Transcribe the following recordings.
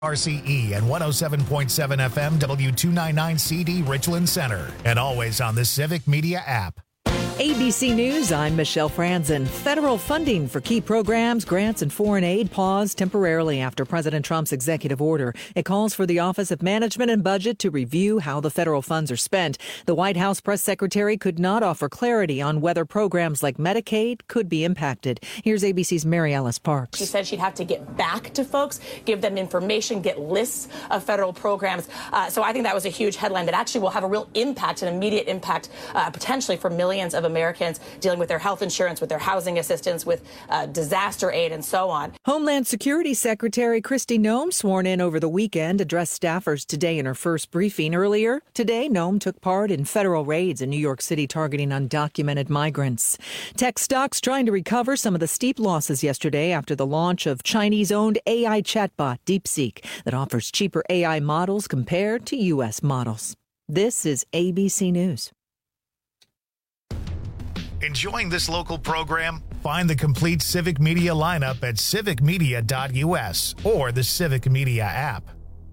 RCE and 107.7 FM W299CD Richland Center, and always on the Civic Media app. ABC News, I'm Michelle Franzen. Federal funding for key programs, grants, and foreign aid paused temporarily after President Trump's executive order. It calls for the Office of Management and Budget to review how the federal funds are spent. The White House press secretary could not offer clarity on whether programs like Medicaid could be impacted. Here's ABC's Mary Alice Parks. She said she'd have to get back to folks, give them information, get lists of federal programs. So I think that was a huge headline that actually will have a real impact, an immediate impact, potentially for millions of Americans dealing with their health insurance, with their housing assistance, with disaster aid, and so on. Homeland Security Secretary Kristi Noem, sworn in over the weekend, addressed staffers today in her first briefing. Earlier today, Noem took part in federal raids in New York City targeting undocumented migrants. Tech stocks trying to recover some of the steep losses yesterday after the launch of Chinese-owned AI chatbot DeepSeek that offers cheaper AI models compared to U.S. models. This is ABC News. Enjoying this local program? Find the complete Civic Media lineup at civicmedia.us or the Civic Media app.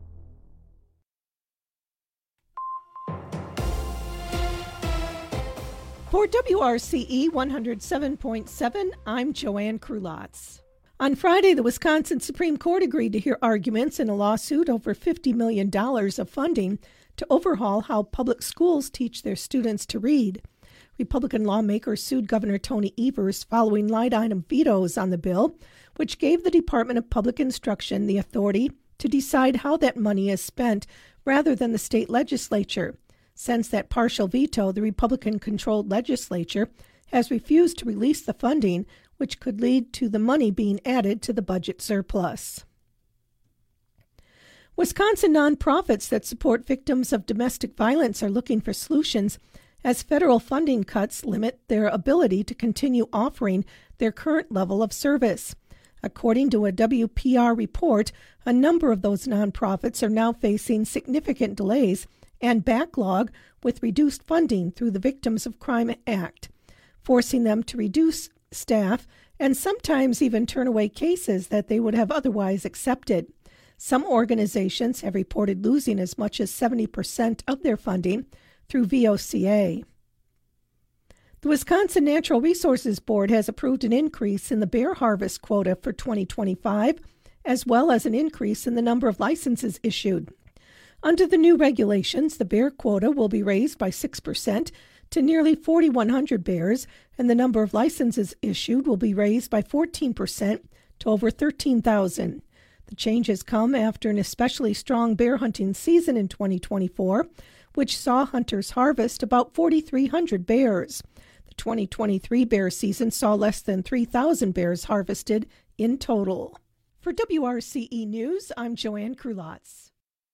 For WRCE 107.7, I'm Joanne Krulotz. On Friday, the Wisconsin Supreme Court agreed to hear arguments in a lawsuit over $50 million of funding to overhaul how public schools teach their students to read. Republican lawmakers sued Governor Tony Evers following line-item vetoes on the bill, which gave the Department of Public Instruction the authority to decide how that money is spent rather than the state legislature. Since that partial veto, the Republican-controlled legislature has refused to release the funding, which could lead to the money being added to the budget surplus. Wisconsin nonprofits that support victims of domestic violence are looking for solutions as federal funding cuts limit their ability to continue offering their current level of service. According to a WPR report, a number of those nonprofits are now facing significant delays and backlog with reduced funding through the Victims of Crime Act, forcing them to reduce staff and sometimes even turn away cases that they would have otherwise accepted. Some organizations have reported losing as much as 70% of their funding through VOCA. The Wisconsin Natural Resources Board has approved an increase in the bear harvest quota for 2025, as well as an increase in the number of licenses issued. Under the new regulations, the bear quota will be raised by 6% to nearly 4,100 bears, and the number of licenses issued will be raised by 14% to over 13,000. The changes come after an especially strong bear hunting season in 2024, which saw hunters harvest about 4,300 bears. The 2023 bear season saw less than 3,000 bears harvested in total. For WRCE News, I'm Joanne Krulotz.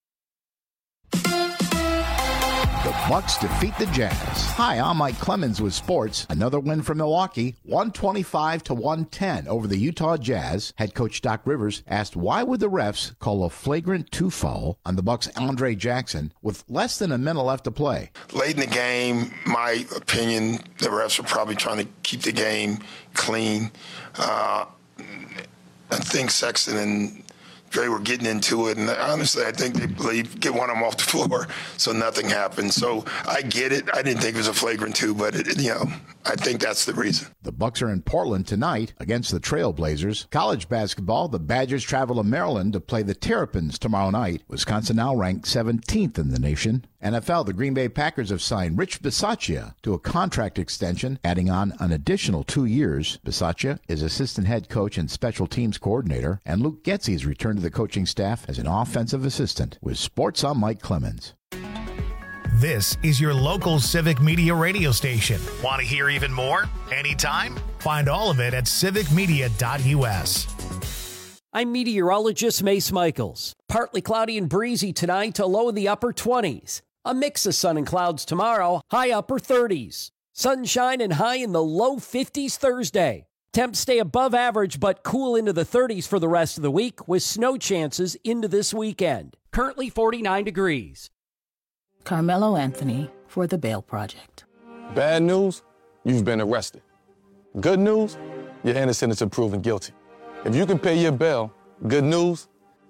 The Bucks defeat the Jazz. Hi, I'm Mike Clemens with sports. Another win for Milwaukee, 125-110 over the Utah Jazz. Head coach Doc Rivers asked why would the refs call a flagrant 2 foul on the Bucks' Andre Jackson with less than a minute left to play. Late in the game, my opinion, the refs were probably trying to keep the game clean. I think Sexton and Dre were getting into it, and honestly, I think they believe get one of them off the floor, so nothing happened. So I get it. I didn't think it was a flagrant 2, but I think that's the reason. The Bucks are in Portland tonight against the Trailblazers. College basketball, the Badgers travel to Maryland to play the Terrapins tomorrow night. Wisconsin now ranked 17th in the nation. NFL, the Green Bay Packers have signed Rich Bisaccia to a contract extension, adding on an additional 2 years. Bisaccia is assistant head coach and special teams coordinator, and Luke Getsy has returned to the coaching staff as an offensive assistant. With sports, I'm Mike Clemens. This is your local Civic Media radio station. Want to hear even more? Anytime? Find all of it at civicmedia.us. I'm meteorologist Mace Michaels. Partly cloudy and breezy tonight to low in the upper 20s. A mix of sun and clouds tomorrow, high upper 30s. Sunshine and high in the low 50s Thursday. Temps stay above average but cool into the 30s for the rest of the week with snow chances into this weekend. Currently 49 degrees. Carmelo Anthony for the Bail Project. Bad news, you've been arrested. Good news, you're innocent until proven guilty. If you can pay your bail, good news,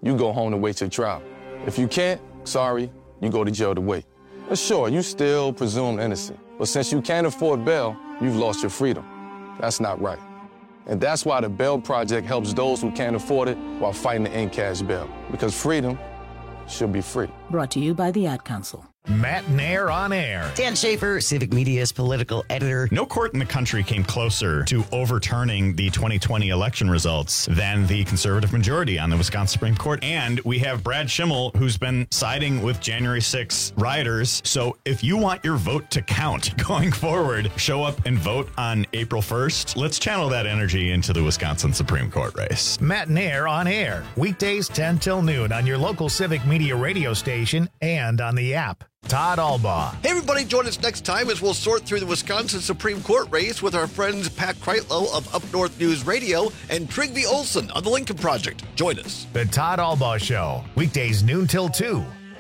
you go home to wait your trial. If you can't, sorry, you go to jail to wait. But sure, you still presumed innocent. But since you can't afford bail, you've lost your freedom. That's not right. And that's why the Bail Project helps those who can't afford it while fighting to end cash bail. Because freedom should be free. Brought to you by the Ad Council. Matt Nair on air. Dan Schaefer, Civic Media's political editor. No court in the country came closer to overturning the 2020 election results than the conservative majority on the Wisconsin Supreme Court. And we have Brad Schimmel, who's been siding with January 6 rioters. So if you want your vote to count going forward, show up and vote on April 1st. Let's channel that energy into the Wisconsin Supreme Court race. Matt Nair on air. Weekdays 10 till noon on your local Civic Media radio station and on the app. Todd Albaugh. Hey, everybody, join us next time as we'll sort through the Wisconsin Supreme Court race with our friends Pat Kreitlow of Up North News Radio and Trygve Olsen on the Lincoln Project. Join us. The Todd Albaugh Show, weekdays noon till 2.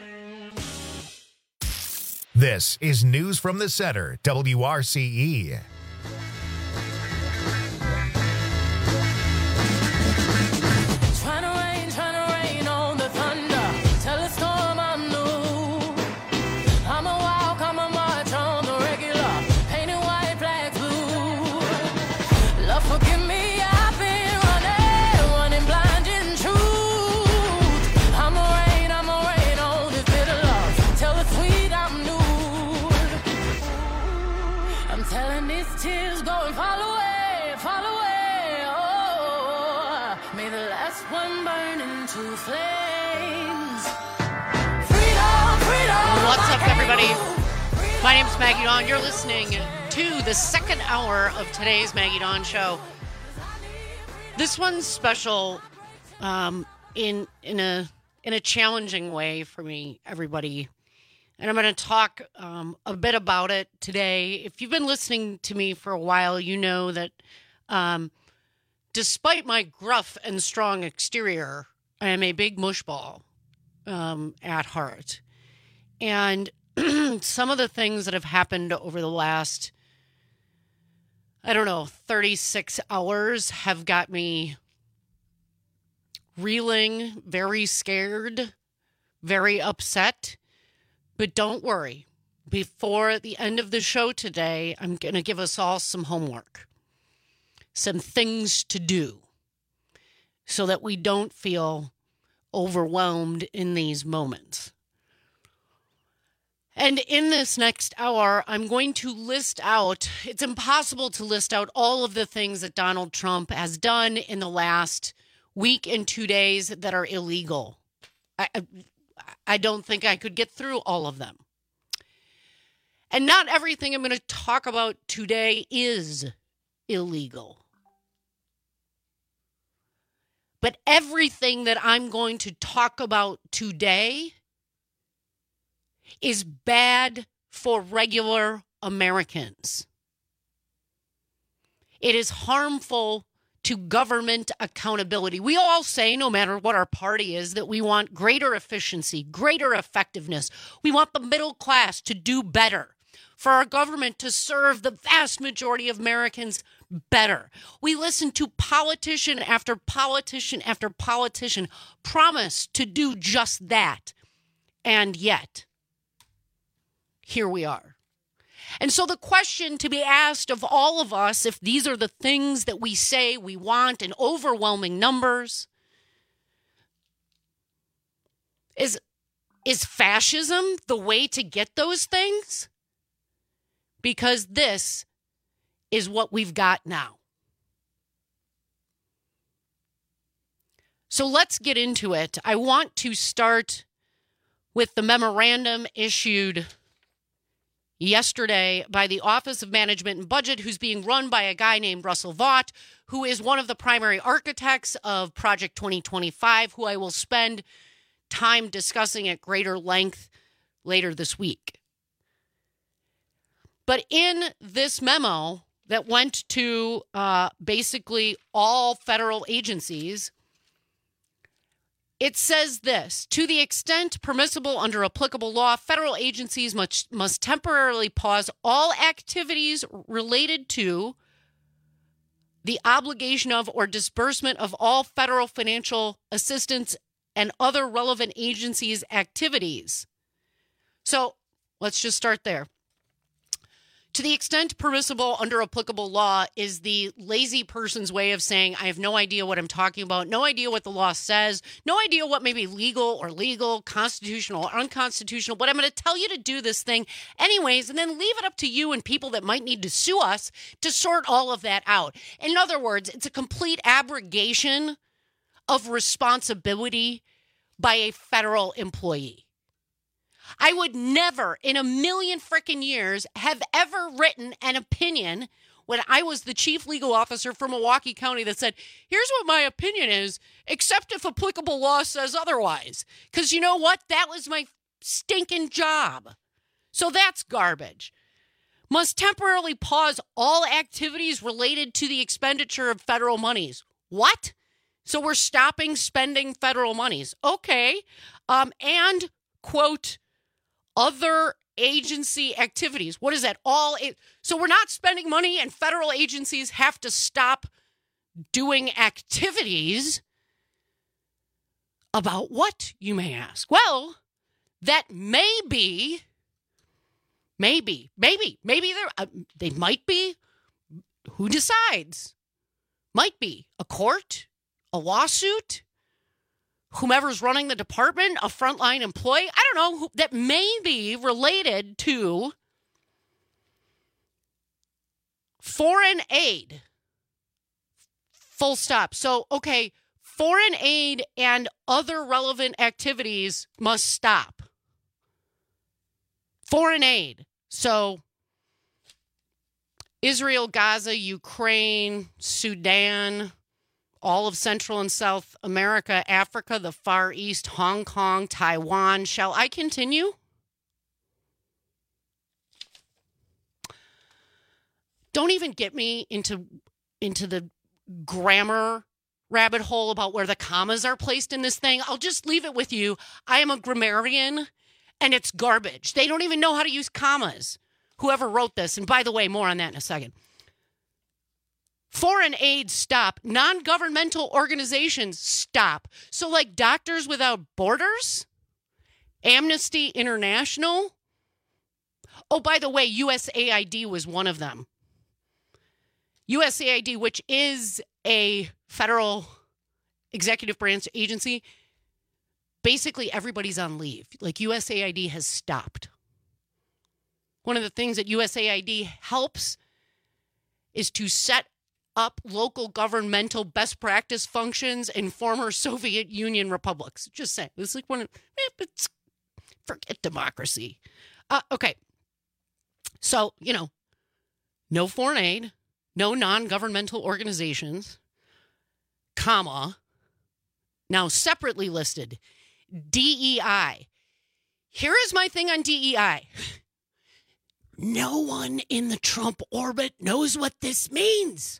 This is News from the Center, WRCE. What's up, everybody? My name's Maggie Dawn. You're listening to the second hour of today's Maggie Dawn Show. This one's special in a challenging way for me, everybody. And I'm going to talk a bit about it today. If you've been listening to me for a while, you know that despite my gruff and strong exterior, I am a big mushball at heart. And some of the things that have happened over the last, 36 hours have got me reeling, very scared, very upset. But don't worry. Before the end of the show today, I'm going to give us all some homework, some things to do so that we don't feel overwhelmed in these moments. And in this next hour, I'm going to list out, it's impossible to list out all of the things that Donald Trump has done in the last week and 2 days that are illegal. I don't think I could get through all of them. And not everything I'm going to talk about today is illegal. But everything that I'm going to talk about today is bad for regular Americans. It is harmful to government accountability. We all say, no matter what our party is, that we want greater efficiency, greater effectiveness. We want the middle class to do better, for our government to serve the vast majority of Americans better. We listen to politician after politician after politician promise to do just that. And yet, here we are. And so the question to be asked of all of us, if these are the things that we say we want in overwhelming numbers, is fascism the way to get those things? Because this is what we've got now. So let's get into it. I want to start with the memorandum issued yesterday by the Office of Management and Budget, who's being run by a guy named Russell Vought, who is one of the primary architects of Project 2025, who I will spend time discussing at greater length later this week. But in this memo that went to basically all federal agencies, it says this: to the extent permissible under applicable law, federal agencies must temporarily pause all activities related to the obligation of or disbursement of all federal financial assistance and other relevant agencies' activities. So let's just start there. To the extent permissible under applicable law is the lazy person's way of saying, I have no idea what I'm talking about, no idea what the law says, no idea what may be legal, constitutional or unconstitutional, but I'm going to tell you to do this thing anyways, and then leave it up to you and people that might need to sue us to sort all of that out. In other words, it's a complete abrogation of responsibility by a federal employee. I would never in a million frickin' years have ever written an opinion when I was the chief legal officer for Milwaukee County that said, here's what my opinion is, except if applicable law says otherwise. Because you know what? That was my stinking job. So that's garbage. Must temporarily pause all activities related to the expenditure of federal monies. What? So we're stopping spending federal monies. Okay. And, quote, other agency activities. What is that? So we're not spending money and federal agencies have to stop doing activities. About what, you may ask? Well, that maybe they might be. Who decides? Might be a court, a lawsuit, whomever's running the department, a frontline employee, I don't know, that may be related to foreign aid. Full stop. So, okay, foreign aid and other relevant activities must stop. Foreign aid. So, Israel, Gaza, Ukraine, Sudan, all of Central and South America, Africa, the Far East, Hong Kong, Taiwan. Shall I continue? Don't even get me into the grammar rabbit hole about where the commas are placed in this thing. I'll just leave it with you. I am a grammarian, and it's garbage. They don't even know how to use commas, whoever wrote this. And by the way, more on that in a second. Foreign aid, stop. Non-governmental organizations, stop. So like Doctors Without Borders, Amnesty International. Oh, by the way, USAID was one of them. USAID, which is a federal executive branch agency, basically everybody's on leave. Like USAID has stopped. One of the things that USAID helps is to set up local governmental best practice functions in former Soviet Union republics. Just saying. It's like forget democracy. Okay. So, no foreign aid, no non-governmental organizations, comma. Now, separately listed, DEI. Here is my thing on DEI. No one in the Trump orbit knows what this means.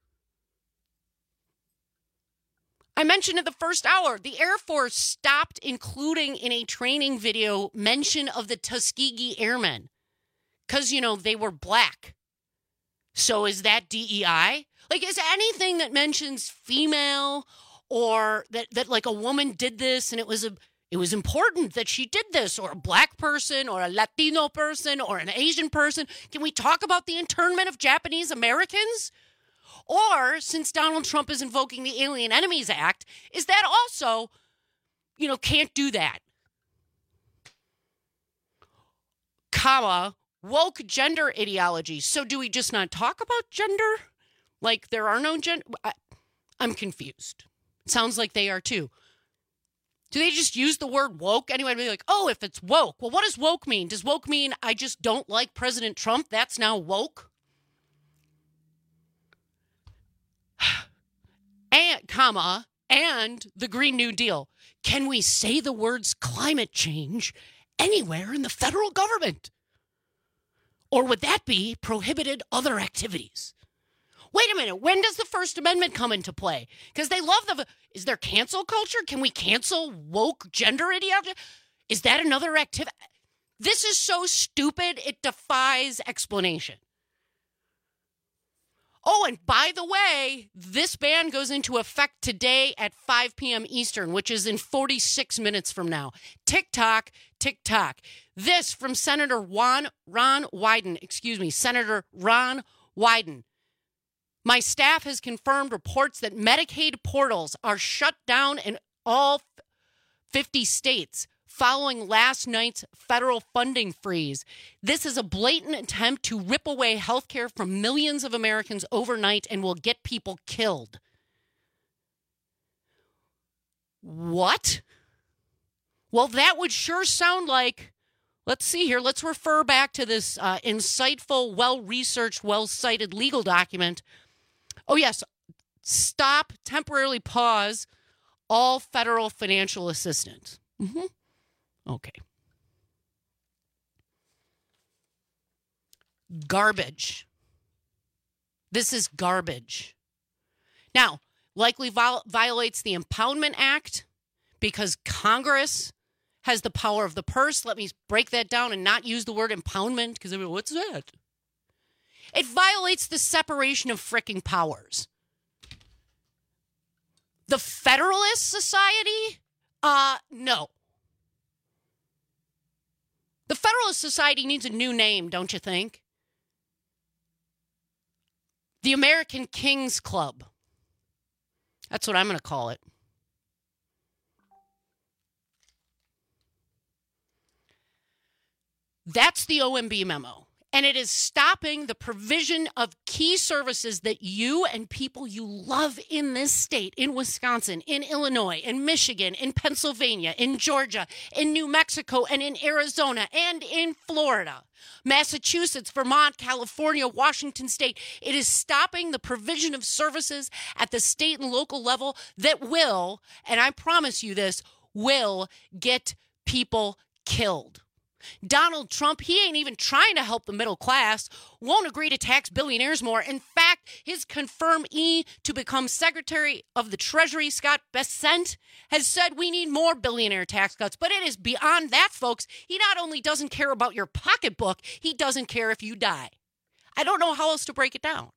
I mentioned in the first hour, the Air Force stopped including in a training video mention of the Tuskegee Airmen because, they were black. So is that DEI? Like, is anything that mentions female or that like a woman did this and it was important that she did this, or a black person or a Latino person or an Asian person? Can we talk about the internment of Japanese Americans? Or, since Donald Trump is invoking the Alien Enemies Act, is that also, can't do that? Comma, woke gender ideology. So do we just not talk about gender? Like there are no gender? I'm confused. It sounds like they are too. Do they just use the word woke? Anyone would be like, oh, if it's woke. Well, what does woke mean? Does woke mean I just don't like President Trump? That's now woke? And the Green New Deal. Can we say the words climate change anywhere in the federal government? Or would that be prohibited other activities? Wait a minute. When does the First Amendment come into play? Because they love is there cancel culture? Can we cancel woke gender ideology? Is that another activity? This is so stupid, it defies explanation. Oh, and by the way, this ban goes into effect today at 5 p.m. Eastern, which is in 46 minutes from now. Tick-tock, tick-tock. This from Senator Ron Wyden. Senator Ron Wyden. My staff has confirmed reports that Medicaid portals are shut down in all 50 states following last night's federal funding freeze. This is a blatant attempt to rip away health care from millions of Americans overnight and will get people killed. What? Well, that would sure sound like, let's see here, let's refer back to this insightful, well-researched, well-cited legal document. Oh, yes, stop, temporarily pause all federal financial assistance. Mm-hmm. Okay. Garbage. This is garbage. Now, likely violates the Impoundment Act because Congress has the power of the purse. Let me break that down and not use the word impoundment because what's that? It violates the separation of frickin' powers. The Federalist Society? No. The Federalist Society needs a new name, don't you think? The American Kings Club. That's what I'm going to call it. That's the OMB memo. And it is stopping the provision of key services that you and people you love in this state, in Wisconsin, in Illinois, in Michigan, in Pennsylvania, in Georgia, in New Mexico, and in Arizona, and in Florida, Massachusetts, Vermont, California, Washington State. It is stopping the provision of services at the state and local level that will, and I promise you this, will get people killed. Donald Trump, he ain't even trying to help the middle class, won't agree to tax billionaires more. In fact, his confirmee to become Secretary of the Treasury, Scott Bessent, has said we need more billionaire tax cuts. But it is beyond that, folks. He not only doesn't care about your pocketbook, he doesn't care if you die. I don't know how else to break it down.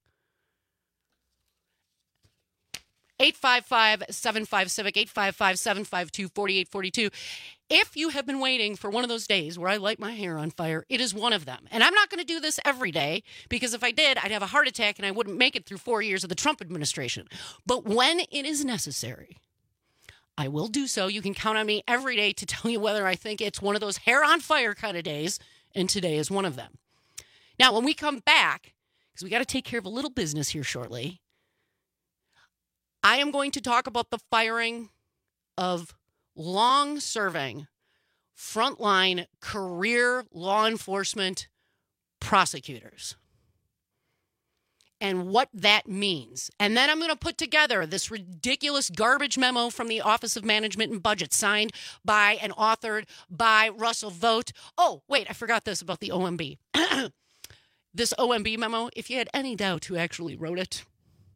855-75-CIVIC, 855-752-4842. If you have been waiting for one of those days where I light my hair on fire, it is one of them. And I'm not going to do this every day because if I did, I'd have a heart attack and I wouldn't make it through 4 years of the Trump administration. But when it is necessary, I will do so. You can count on me every day to tell you whether I think it's one of those hair on fire kind of days, and today is one of them. Now, when we come back, because we got to take care of a little business here shortly, I am going to talk about the firing of long-serving, frontline, career law enforcement prosecutors and what that means. And then I'm going to put together this ridiculous garbage memo from the Office of Management and Budget signed by and authored by Russell Vought. Oh, wait, I forgot this about the OMB. This OMB memo, if you had any doubt who actually wrote it,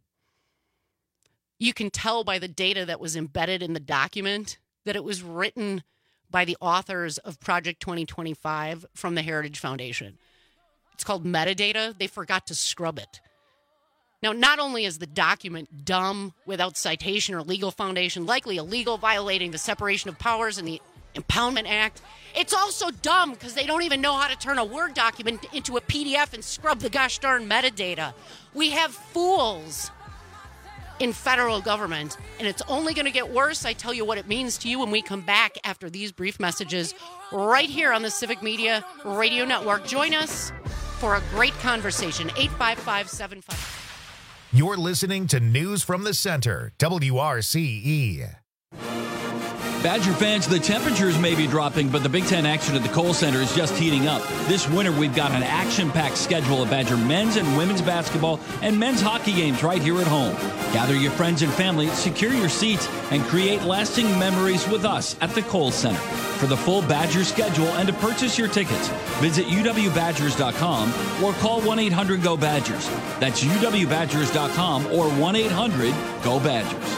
you can tell by the data that was embedded in the document that it was written by the authors of Project 2025 from the Heritage Foundation. It's called metadata. They forgot to scrub it. Now, not only is the document dumb, without citation or legal foundation, likely illegal, violating the separation of powers and the Impoundment Act, it's also dumb because they don't even know how to turn a Word document into a PDF and scrub the gosh darn metadata. We have fools in federal government, and it's only going to get worse. I tell you what it means to you when we come back after these brief messages right here on the Civic Media Radio Network. Join us for a great conversation. 855-75. You're listening to News from the Center, WRCE. Badger fans, the temperatures may be dropping, but the Big Ten action at the Kohl Center is just heating up. This winter, we've got an action-packed schedule of Badger men's and women's basketball and men's hockey games right here at home. Gather your friends and family, secure your seats, and create lasting memories with us at the Kohl Center. For the full Badger schedule and to purchase your tickets, visit uwbadgers.com or call 1-800-GO-BADGERS. That's uwbadgers.com or 1-800-GO-BADGERS.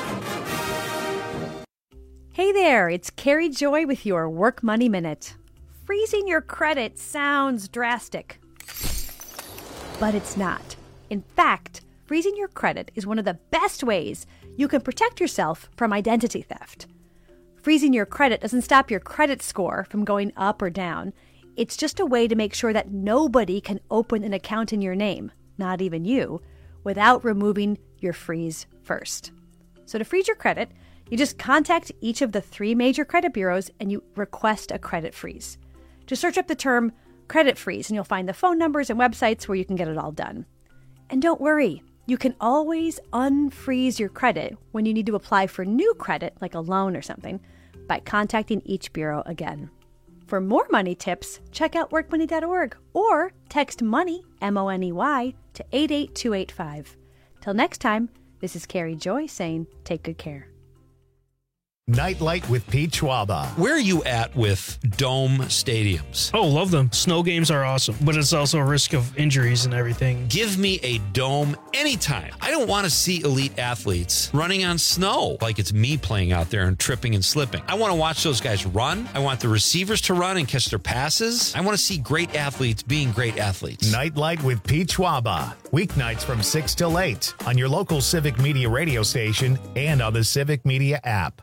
Hey there, it's Carrie Joy with your Work Money Minute. Freezing your credit sounds drastic, but it's not. In fact, freezing your credit is one of the best ways you can protect yourself from identity theft. Freezing your credit doesn't stop your credit score from going up or down. It's just a way to make sure that nobody can open an account in your name, not even you, without removing your freeze first. So to freeze your credit, you just contact each of the 3 major credit bureaus and you request a credit freeze. Just search up the term credit freeze and you'll find the phone numbers and websites where you can get it all done. And don't worry, you can always unfreeze your credit when you need to apply for new credit, like a loan or something, by contacting each bureau again. For more money tips, check out workmoney.org or text MONEY, MONEY, to 88285. Till next time, this is Carrie Joy saying take good care. Nightlight with Pete Schwaba. Where are you at with dome stadiums? Oh, love them. Snow games are awesome, but it's also a risk of injuries and everything. Give me a dome anytime. I don't want to see elite athletes running on snow like it's me playing out there and tripping and slipping. I want to watch those guys run. I want the receivers to run and catch their passes. I want to see great athletes being great athletes. Nightlight with Pete Schwaba. Weeknights from 6 till 8 on your local Civic Media radio station and on the Civic Media app.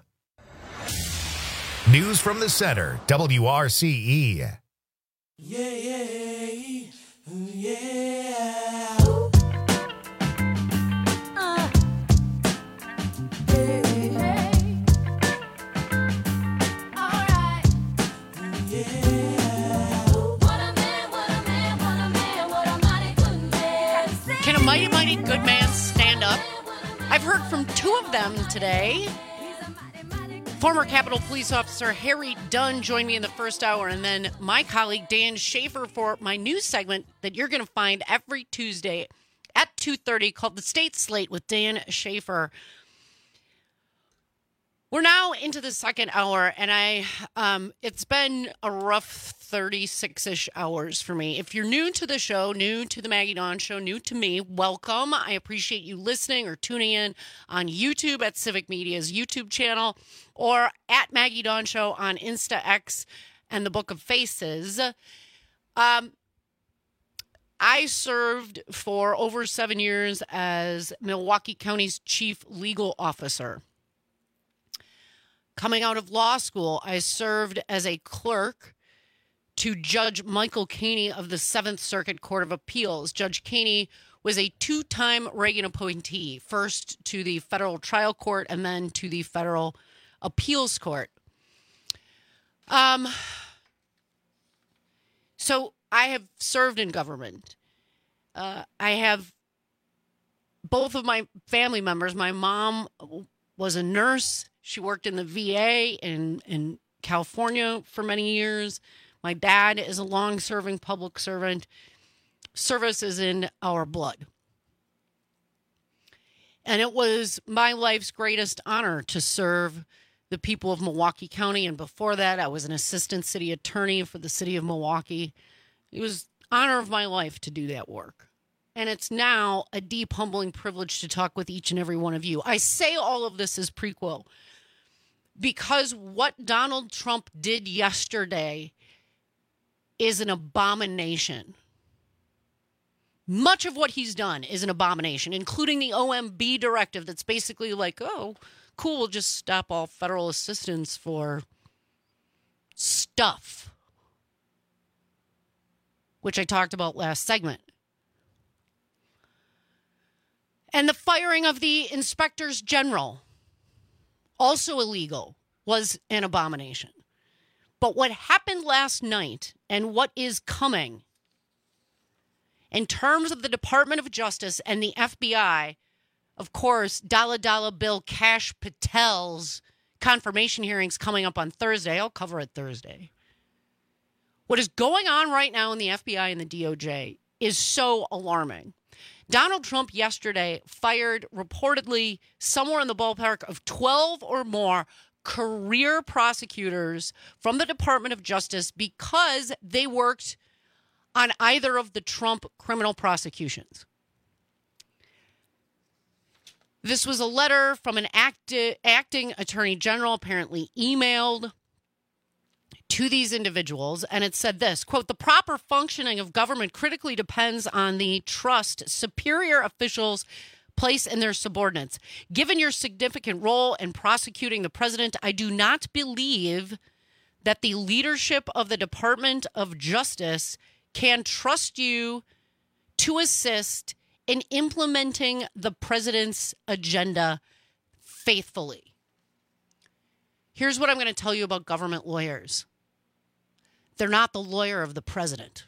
News from the center, WRCE. Yeah, yeah, yeah. Can a mighty, mighty good man stand up? I've heard from 2 of them today. Former Capitol Police Officer Harry Dunn joined me in the first hour, and then my colleague Dan Schaefer for my news segment that you're going to find every Tuesday at 2:30 called The State Slate with Dan Schaefer. We're now into the second hour, and it's been a rough 36-ish hours for me. If you're new to the show, new to the Maggie Dawn Show, new to me, welcome. I appreciate you listening or tuning in on YouTube at Civic Media's YouTube channel or at Maggie Dawn Show on Insta X and the Book of Faces. I served for over 7 years as Milwaukee County's chief legal officer. Coming out of law school, I served as a clerk to Judge Michael Caney of the 7th Circuit Court of Appeals. Judge Caney was a 2-time Reagan appointee, first to the federal trial court and then to the federal appeals court. So I have served in government. I have both of my family members. My mom was a nurse. She worked in the VA in California for many years. My dad is a long-serving public servant. Service is in our blood. And it was my life's greatest honor to serve the people of Milwaukee County. And before that, I was an assistant city attorney for the city of Milwaukee. It was honor of my life to do that work. And it's now a deep, humbling privilege to talk with each and every one of you. I say all of this as prequel because what Donald Trump did yesterday is an abomination. Much of what he's done is an abomination, including the OMB directive that's basically like, oh, cool, we'll just stop all federal assistance for stuff, which I talked about last segment. And the firing of the inspectors general, also illegal, was an abomination. But what happened last night and what is coming in terms of the Department of Justice and the FBI, of course, Dollar Bill Kash Patel's confirmation hearings coming up on Thursday. I'll cover it Thursday. What is going on right now in the FBI and the DOJ is so alarming. Donald Trump yesterday fired reportedly somewhere in the ballpark of 12 or more career prosecutors from the Department of Justice because they worked on either of the Trump criminal prosecutions. This was a letter from an acting attorney general, apparently emailed to these individuals, and it said this, quote, the proper functioning of government critically depends on the trust superior officials place in their subordinates. Given your significant role in prosecuting the president, I do not believe that the leadership of the Department of Justice can trust you to assist in implementing the president's agenda faithfully. Here's what I'm going to tell you about government lawyers. They're not the lawyer of the president.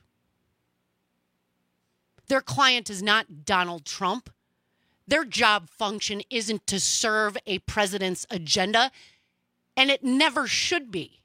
Their client is not Donald Trump. Their job function isn't to serve a president's agenda, and it never should be.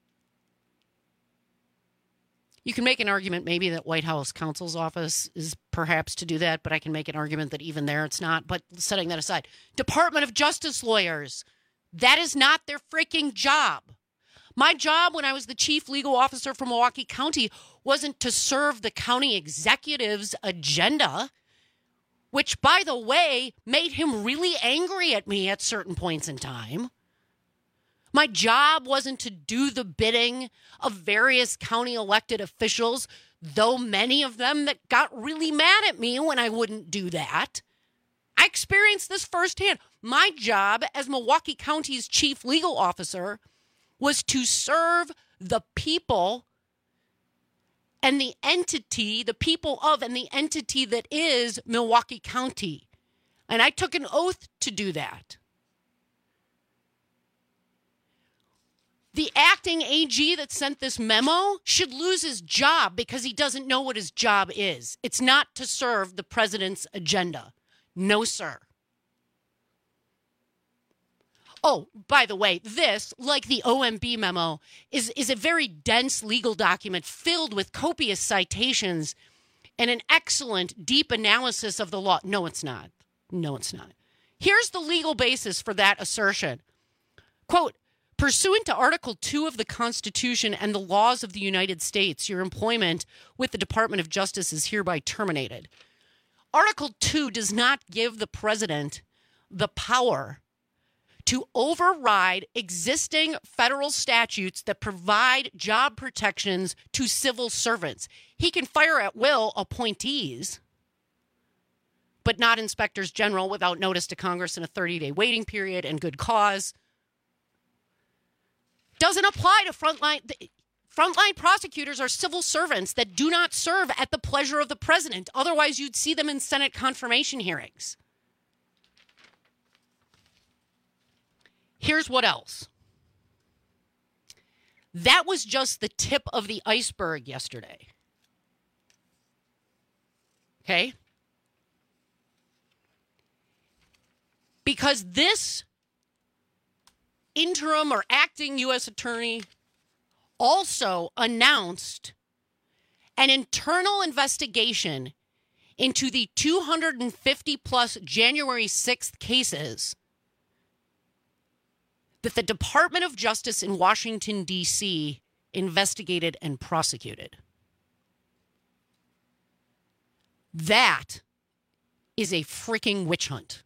You can make an argument maybe that White House counsel's office is perhaps to do that, but I can make an argument that even there it's not. But setting that aside, Department of Justice lawyers, that is not their freaking job. My job when I was the chief legal officer for Milwaukee County wasn't to serve the county executive's agenda, which, by the way, made him really angry at me at certain points in time. My job wasn't to do the bidding of various county elected officials, though many of them that got really mad at me when I wouldn't do that. I experienced this firsthand. My job as Milwaukee County's chief legal officer was to serve the people and the entity, the people of and the entity that is Milwaukee County. And I took an oath to do that. The acting AG that sent this memo should lose his job because he doesn't know what his job is. It's not to serve the president's agenda. No, sir. Oh, by the way, this, like the OMB memo, is a very dense legal document filled with copious citations and an excellent, deep analysis of the law. No, it's not. No, it's not. Here's the legal basis for that assertion. Quote, pursuant to Article 2 of the Constitution and the laws of the United States, your employment with the Department of Justice is hereby terminated. Article 2 does not give the president the power to override existing federal statutes that provide job protections to civil servants. He can fire at will appointees, but not inspectors general without notice to Congress in a 30-day waiting period and good cause. Doesn't apply to frontline. Frontline prosecutors are civil servants that do not serve at the pleasure of the president. Otherwise, you'd see them in Senate confirmation hearings. Here's what else. That was just the tip of the iceberg yesterday. Okay? Because this interim or acting U.S. attorney also announced an internal investigation into the 250-plus January 6th cases that the Department of Justice in Washington, D.C. investigated and prosecuted. That is a freaking witch hunt.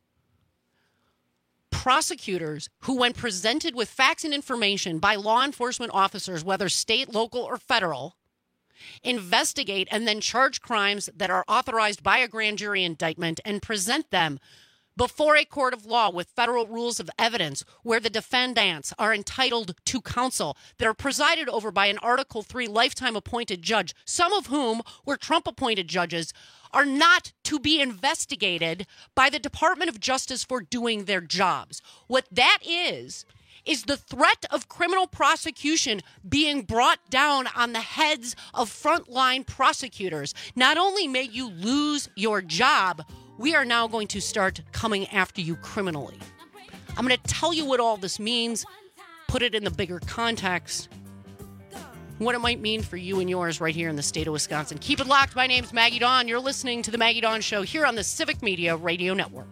Prosecutors who, when presented with facts and information by law enforcement officers, whether state, local, or federal, investigate and then charge crimes that are authorized by a grand jury indictment and present them before a court of law with federal rules of evidence where the defendants are entitled to counsel that are presided over by an Article 3 lifetime appointed judge, some of whom were Trump-appointed judges, are not to be investigated by the Department of Justice for doing their jobs. What that is the threat of criminal prosecution being brought down on the heads of frontline prosecutors. Not only may you lose your job, we are now going to start coming after you criminally. I'm going to tell you what all this means, put it in the bigger context, what it might mean for you and yours right here in the state of Wisconsin. Keep it locked. My name's Maggie Dawn. You're listening to The Maggie Dawn Show here on the Civic Media Radio Network.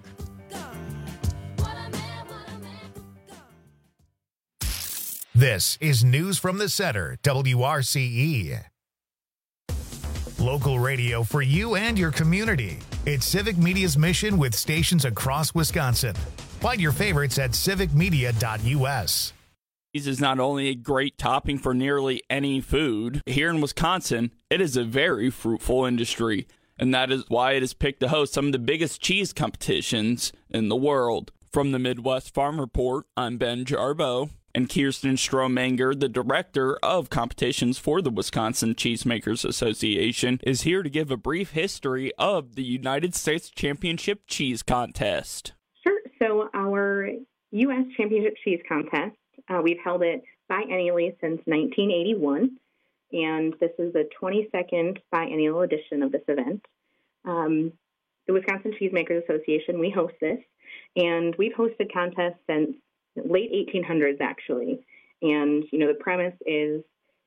This is News from the Center, WRCE. Local radio for you and your community. It's Civic Media's mission with stations across Wisconsin. Find your favorites at civicmedia.us. Cheese is not only a great topping for nearly any food. Here in Wisconsin, it is a very fruitful industry. and that is why it is picked to host some of the biggest cheese competitions in the world. From the Midwest Farm Report, I'm Ben Jarbo, and Kirsten Strohmanger, the director of competitions for the Wisconsin Cheesemakers Association, is here to give a brief history of the United States Championship Cheese Contest. Sure. So our U.S. Championship Cheese Contest, we've held it biennially since 1981, and this is the 22nd biennial edition of this event. The Wisconsin Cheesemakers Association, we host this, and we've hosted contests since late 1800s, actually. And, the premise is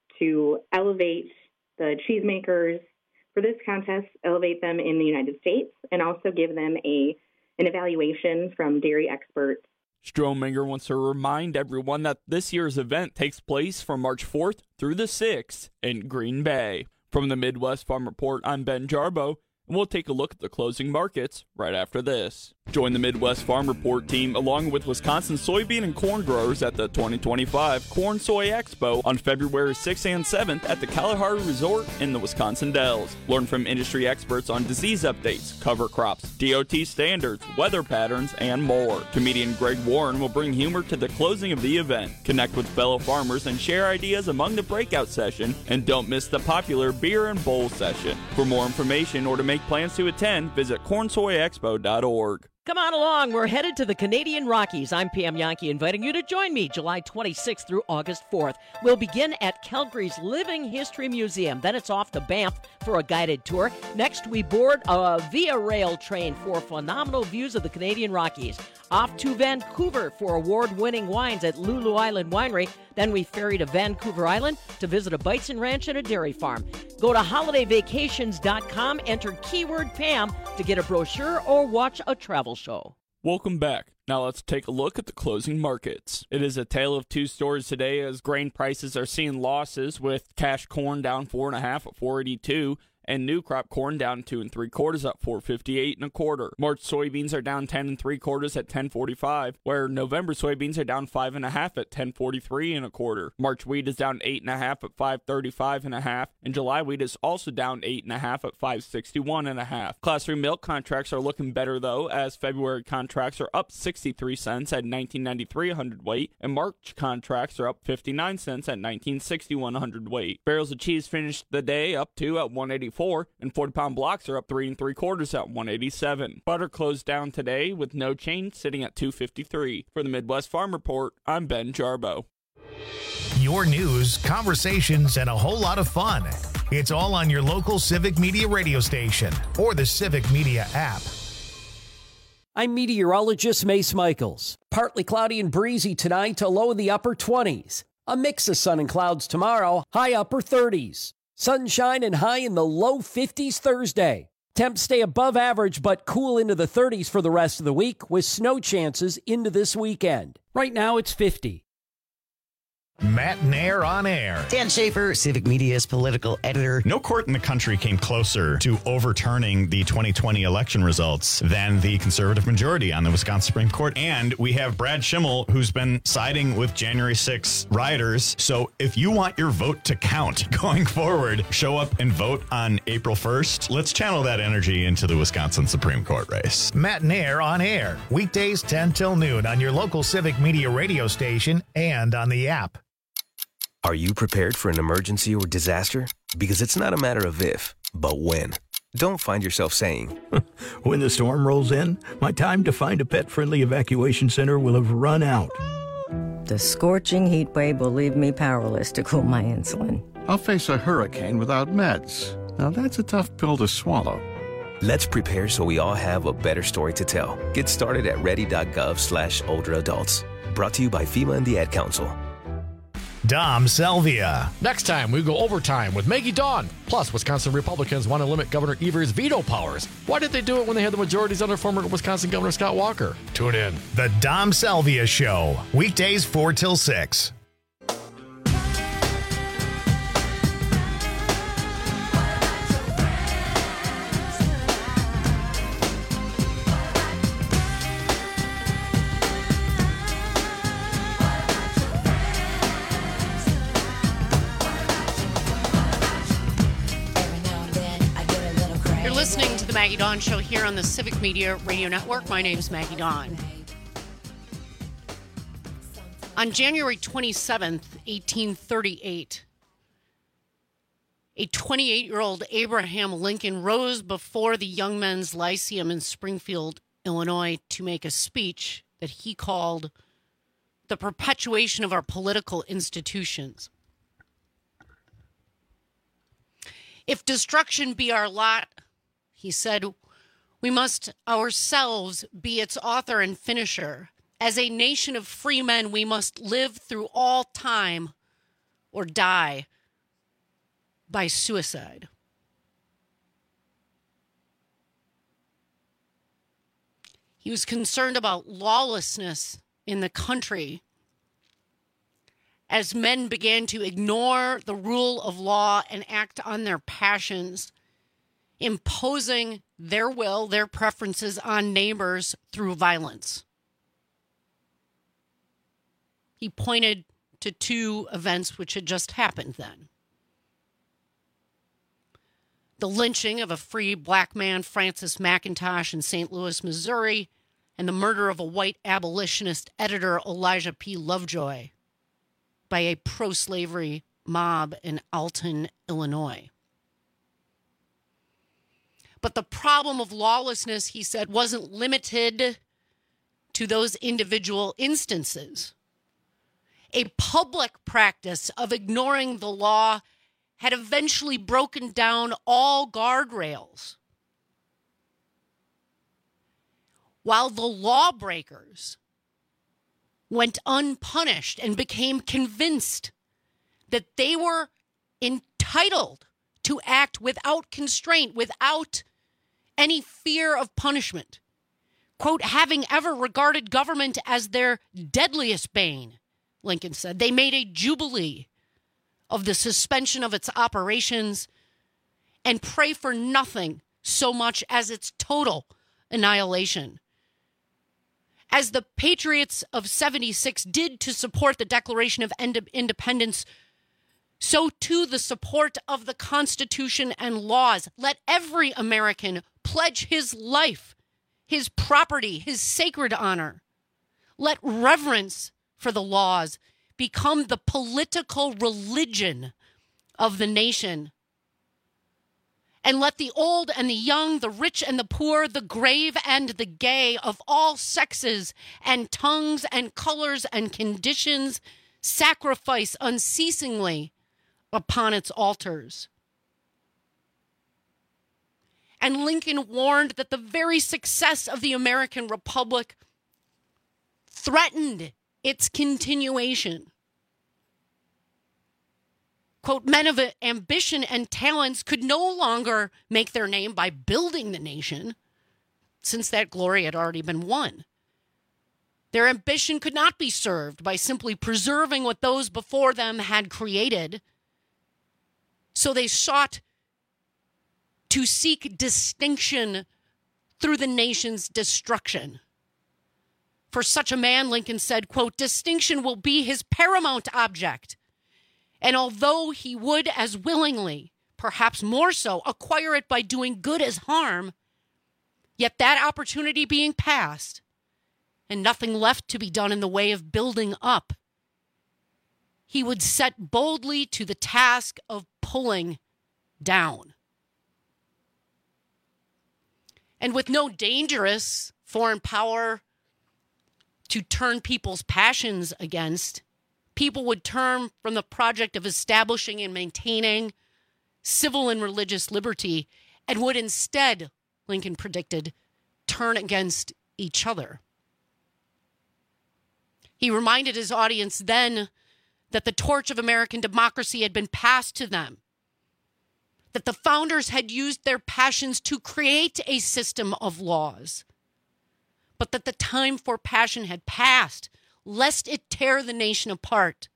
to elevate the cheesemakers for this contest, elevate them in the United States, and also give them an evaluation from dairy experts. Strohmanger wants to remind everyone that this year's event takes place from March 4th through the 6th in Green Bay. From the Midwest Farm Report, I'm Ben Jarbo, and we'll take a look at the closing markets right after this. Join the Midwest Farm Report team along with Wisconsin soybean and corn growers at the 2025 Corn Soy Expo on February 6th and 7th at the Kalahari Resort in the Wisconsin Dells. Learn from industry experts on disease updates, cover crops, DOT standards, weather patterns, and more. Comedian Greg Warren will bring humor to the closing of the event. Connect with fellow farmers and share ideas among the breakout session, and don't miss the popular beer and bowl session. For more information or to make plans to attend, visit cornsoyexpo.org. Come on along. We're headed to the Canadian Rockies. I'm Pam Yankee, inviting you to join me July 26th through August 4th. We'll begin at Calgary's Living History Museum. Then it's off to Banff for a guided tour. Next, we board a Via Rail train for phenomenal views of the Canadian Rockies. Off to Vancouver for award-winning wines at Lulu Island Winery. Then we ferry to Vancouver Island to visit a bison ranch and a dairy farm. Go to holidayvacations.com, enter keyword Pam to get a brochure or watch a travel show. Welcome back. Now let's take a look at the closing markets. It is a tale of two stories today as grain prices are seeing losses, with cash corn down 4.5 at $4.82 and new crop corn down 2 3/4 at $4.58 1/4. March soybeans are down 10 3/4 at $10.45, where November soybeans are down 5.5 at $10.43 1/4. March wheat is down 8.5 at $5.35 1/2, and July wheat is also down 8.5 at $5.61 1/2. Class 3 milk contracts are looking better though, as February contracts are up 63 cents at $19.93 a hundredweight, and March contracts are up 59 cents at $19.61 a hundredweight. Barrels of cheese finished the day up 2 at $1.84. And 40-pound blocks are up 3 3/4 at $1.87. Butter closed down today with no change, sitting at $2.53. For the Midwest Farm Report, I'm Ben Jarbo. Your news, conversations, and a whole lot of fun. It's all on your local Civic Media radio station or the Civic Media app. I'm meteorologist Mace Michaels. Partly cloudy and breezy tonight to low in the upper 20s. A mix of sun and clouds tomorrow, high upper 30s. Sunshine and high in the low 50s Thursday. Temps stay above average but cool into the 30s for the rest of the week, with snow chances into this weekend. Right now it's 50. Matt Nair on air. Dan Schaefer, Civic Media's political editor. No court in the country came closer to overturning the 2020 election results than the conservative majority on the Wisconsin Supreme Court. And we have Brad Schimmel, who's been siding with January 6 rioters. So if you want your vote to count going forward, show up and vote on April 1st. Let's channel that energy into the Wisconsin Supreme Court race. Matt Nair on air. Weekdays 10 till noon on your local Civic Media radio station and on the app. Are you prepared for an emergency or disaster? Because it's not a matter of if, but when. Don't find yourself saying, when the storm rolls in, my time to find a pet-friendly evacuation center will have run out. The scorching heat wave will leave me powerless to cool my insulin. I'll face a hurricane without meds. Now that's a tough pill to swallow. Let's prepare so we all have a better story to tell. Get started at ready.gov/older adults. Brought to you by FEMA and the Ad Council. Dom Selvia. Next time, we go overtime with Maggie Dawn. Plus, Wisconsin Republicans want to limit Governor Evers' veto powers. Why did they do it when they had the majorities under former Wisconsin Governor Scott Walker? Tune in. The Dom Selvia Show. Weekdays 4 till 6. listening to the Maggie Dawn Show here on the Civic Media Radio Network. My name's Maggie Dawn. On January 27th, 1838, a 28-year-old Abraham Lincoln rose before the Young Men's Lyceum in Springfield, Illinois, to make a speech that he called the perpetuation of our political institutions. If destruction be our lot, he said, we must ourselves be its author and finisher. As a nation of free men, we must live through all time or die by suicide. He was concerned about lawlessness in the country as men began to ignore the rule of law and act on their passions, imposing their will, their preferences on neighbors through violence. He pointed to two events which had just happened then. The lynching of a free black man, Francis McIntosh, in St. Louis, Missouri, and the murder of a white abolitionist editor, Elijah P. Lovejoy, by a pro-slavery mob in Alton, Illinois. But the problem of lawlessness, he said, wasn't limited to those individual instances. A public practice of ignoring the law had eventually broken down all guardrails. While the lawbreakers went unpunished and became convinced that they were entitled to act without constraint, without any fear of punishment. Quote, having ever regarded government as their deadliest bane, Lincoln said, they made a jubilee of the suspension of its operations and pray for nothing so much as its total annihilation. As the Patriots of 76 did to support the Declaration of Independence, so too the support of the Constitution and laws. Let every American pledge his life, his property, his sacred honor. Let reverence for the laws become the political religion of the nation. And let the old and the young, the rich and the poor, the grave and the gay, of all sexes and tongues and colors and conditions, sacrifice unceasingly upon its altars. And Lincoln warned that the very success of the American Republic threatened its continuation. Quote, men of ambition and talents could no longer make their name by building the nation, since that glory had already been won. Their ambition could not be served by simply preserving what those before them had created. So they sought to seek distinction through the nation's destruction. For such a man, Lincoln said, quote, distinction will be his paramount object. And although he would as willingly, perhaps more so, acquire it by doing good as harm, yet that opportunity being past, and nothing left to be done in the way of building up, he would set boldly to the task of pulling down. And with no dangerous foreign power to turn people's passions against, people would turn from the project of establishing and maintaining civil and religious liberty and would instead, Lincoln predicted, turn against each other. He reminded his audience then that the torch of American democracy had been passed to them, that the founders had used their passions to create a system of laws, but that the time for passion had passed, lest it tear the nation apart.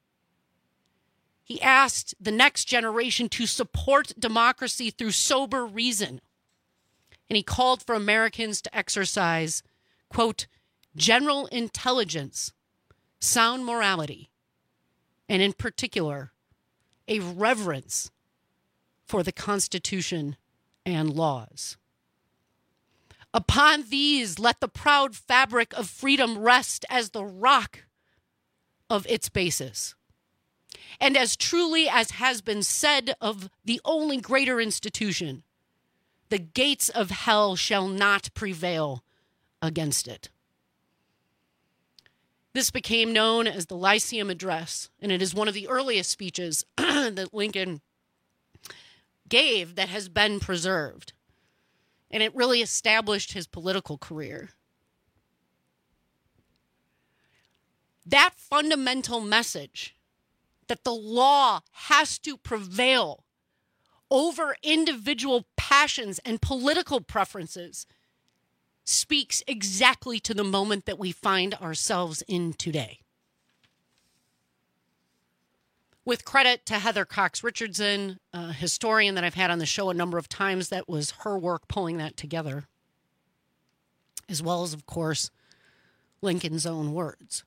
He asked the next generation to support democracy through sober reason, and he called for Americans to exercise, quote, general intelligence, sound morality, and in particular, a reverence for the Constitution and laws. Upon these, let the proud fabric of freedom rest as the rock of its basis. And as truly as has been said of the only greater institution, the gates of hell shall not prevail against it. This became known as the Lyceum Address, and it is one of the earliest speeches that Lincoln gave that has been preserved. And it really established his political career. That fundamental message that the law has to prevail over individual passions and political preferences speaks exactly to the moment that we find ourselves in today. With credit to Heather Cox Richardson, a historian that I've had on the show a number of times, that was her work pulling that together, as well as, of course, Lincoln's own words.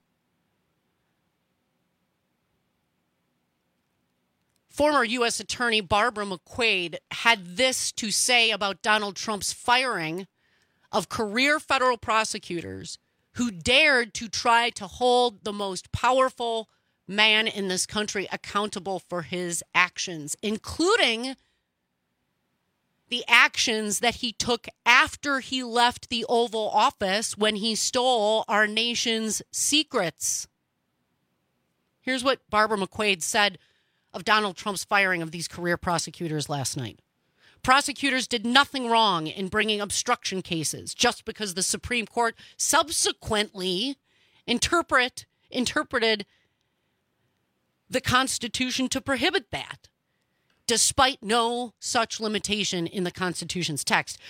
Former U.S. Attorney Barbara McQuade had this to say about Donald Trump's firing of career federal prosecutors who dared to try to hold the most powerful man in this country accountable for his actions, including the actions that he took after he left the Oval Office when he stole our nation's secrets. Here's what Barbara McQuade said of Donald Trump's firing of these career prosecutors last night. Prosecutors did nothing wrong in bringing obstruction cases just because the Supreme Court subsequently interpreted the Constitution to prohibit that, despite no such limitation in the Constitution's text.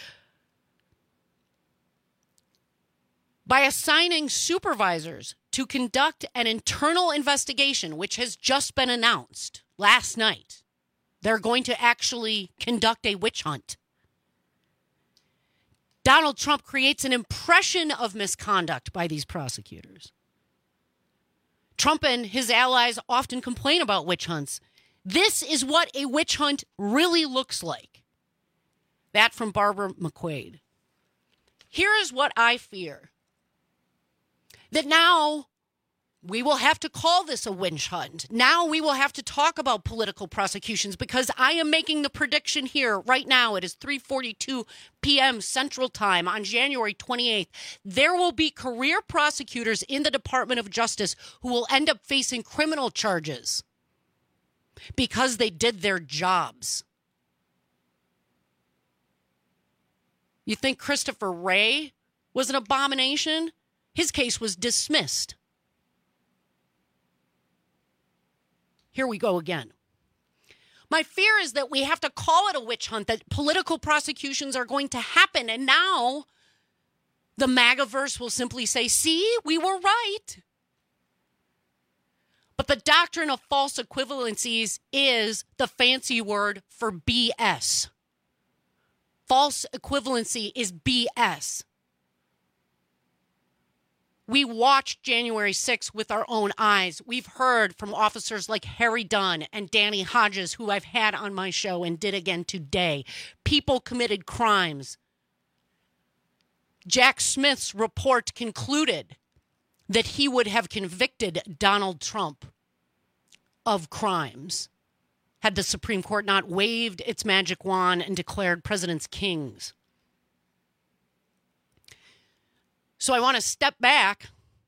By assigning supervisors to conduct an internal investigation, which has just been announced last night, they're going to actually conduct a witch hunt. Donald Trump creates an impression of misconduct by these prosecutors. Trump and his allies often complain about witch hunts. This is what a witch hunt really looks like. That from Barbara McQuade. Here is what I fear. That now we will have to call this a witch hunt. Now we will have to talk about political prosecutions, because I am making the prediction here right now. It is 3:42 p.m. Central Time on January 28th. There will be career prosecutors in the Department of Justice who will end up facing criminal charges because they did their jobs. You think Christopher Wray was an abomination? His case was dismissed. Here we go again. My fear is that we have to call it a witch hunt, that political prosecutions are going to happen. And now the MAGAverse will simply say, see, we were right. But the doctrine of false equivalencies is the fancy word for BS. False equivalency is BS. We watched January 6th with our own eyes. We've heard from officers like Harry Dunn and Danny Hodges, who I've had on my show and did again today. People committed crimes. Jack Smith's report concluded that he would have convicted Donald Trump of crimes had the Supreme Court not waved its magic wand and declared presidents kings. So I want to step back.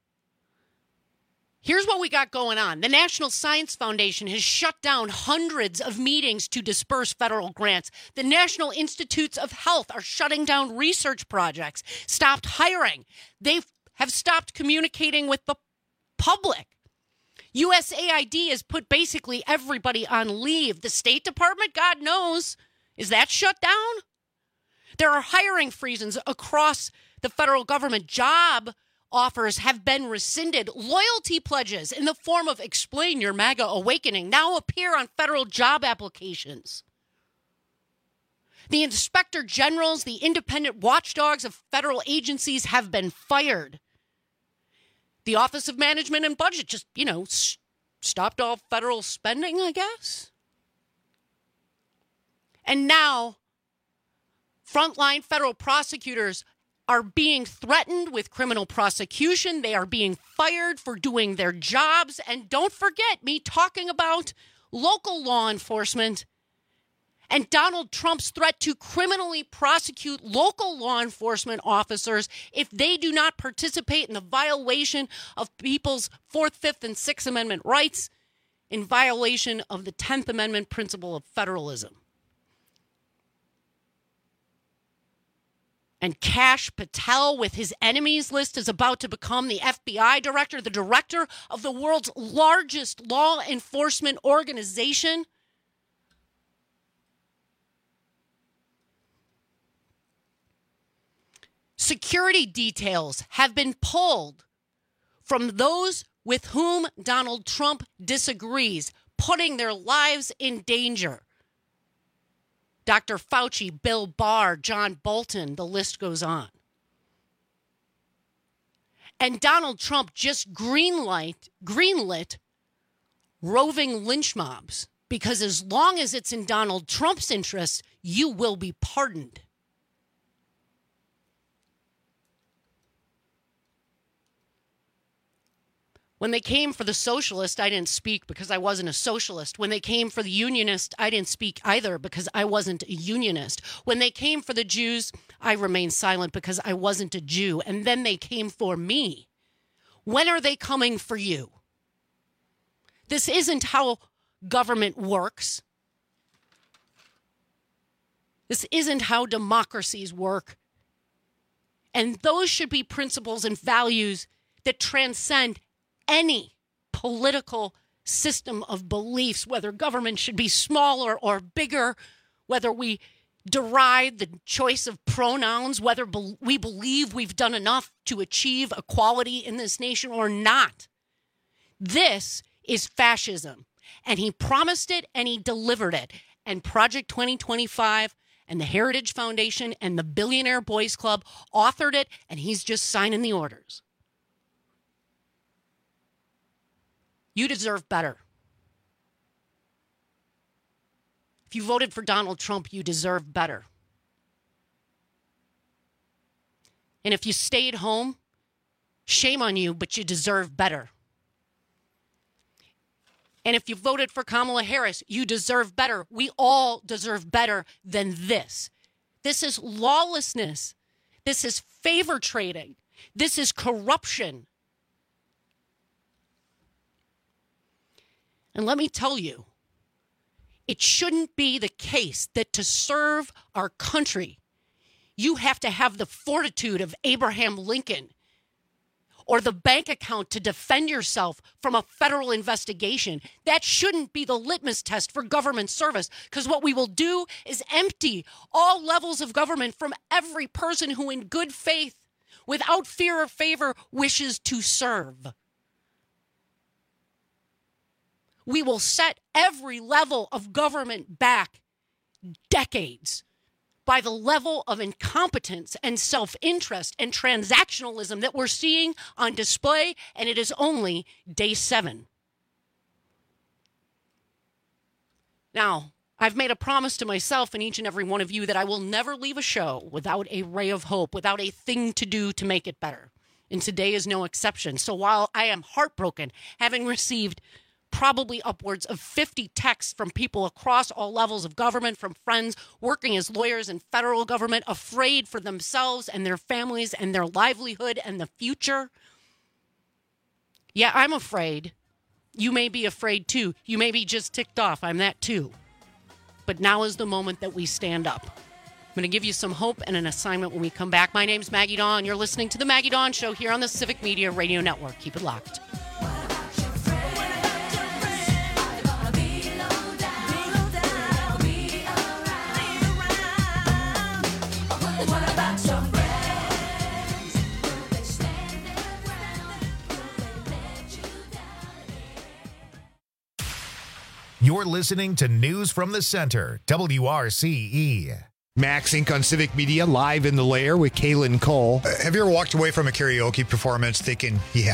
Here's what we got going on. The National Science Foundation has shut down hundreds of meetings to disperse federal grants. The National Institutes of Health are shutting down research projects, stopped hiring. They have stopped communicating with the public. USAID has put basically everybody on leave. The State Department, God knows, is that shut down? There are hiring freezes across the federal government. Job offers have been rescinded. Loyalty pledges in the form of Explain Your MAGA Awakening now appear on federal job applications. The inspector generals, the independent watchdogs of federal agencies have been fired. The Office of Management and Budget just, stopped all federal spending, I guess. And now Frontline federal prosecutors are being threatened with criminal prosecution. They are being fired for doing their jobs. And don't forget me talking about local law enforcement and Donald Trump's threat to criminally prosecute local law enforcement officers if they do not participate in the violation of people's 4th, 5th, and 6th Amendment rights, in violation of the 10th Amendment principle of federalism. And Kash Patel, with his enemies list, is about to become the FBI director, the director of the world's largest law enforcement organization. Security details have been pulled from those with whom Donald Trump disagrees, putting their lives in danger. Dr. Fauci, Bill Barr, John Bolton, the list goes on. And Donald Trump just greenlit roving lynch mobs, because as long as it's in Donald Trump's interest, you will be pardoned. When they came for the socialist, I didn't speak because I wasn't a socialist. When they came for the unionist, I didn't speak either because I wasn't a unionist. When they came for the Jews, I remained silent because I wasn't a Jew. And then they came for me. When are they coming for you? This isn't how government works. This isn't how democracies work. And those should be principles and values that transcend any political system of beliefs, whether government should be smaller or bigger, whether we deride the choice of pronouns, whether we believe we've done enough to achieve equality in this nation or not. This is fascism. And he promised it and he delivered it. And Project 2025 and the Heritage Foundation and the Billionaire Boys Club authored it, and he's just signing the orders. You deserve better. If you voted for Donald Trump, you deserve better. And if you stayed home, shame on you, but you deserve better. And if you voted for Kamala Harris, you deserve better. We all deserve better than this. This is lawlessness. This is favor trading. This is corruption. And let me tell you, it shouldn't be the case that to serve our country, you have to have the fortitude of Abraham Lincoln or the bank account to defend yourself from a federal investigation. That shouldn't be the litmus test for government service, because what we will do is empty all levels of government from every person who in good faith, without fear or favor, wishes to serve. We will set every level of government back decades by the level of incompetence and self-interest and transactionalism that we're seeing on display, and it is only day 7. Now, I've made a promise to myself and each and every one of you that I will never leave a show without a ray of hope, without a thing to do to make it better. And today is no exception. So while I am heartbroken, having received probably upwards of 50 texts from people across all levels of government, from friends working as lawyers in federal government, afraid for themselves and their families and their livelihood and the future. Yeah, I'm afraid. You may be afraid too. You may be just ticked off. I'm that too. But now is the moment that we stand up. I'm going to give you some hope and an assignment when we come back. My name's Maggie Dawn. You're listening to The Maggie Dawn Show here on the Civic Media Radio Network. Keep it locked. You're listening to News from the Center, WRCE. Max Inc. on Civic Media, live in the lair with Kaylin Cole. Have you ever walked away from a karaoke performance thinking, yeah,